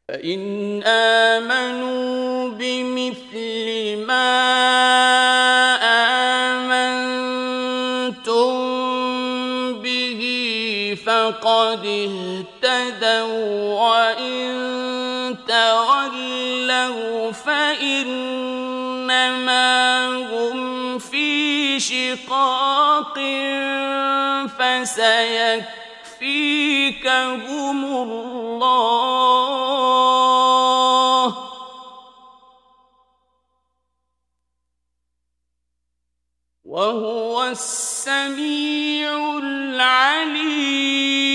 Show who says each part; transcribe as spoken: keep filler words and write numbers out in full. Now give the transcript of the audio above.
Speaker 1: فإن آمنوا بمثل ما آمنتم به فقد اهتدوا وإن تولوا فإنما هم في شقاق فسيكفيكهم الله وهو السميع العليم.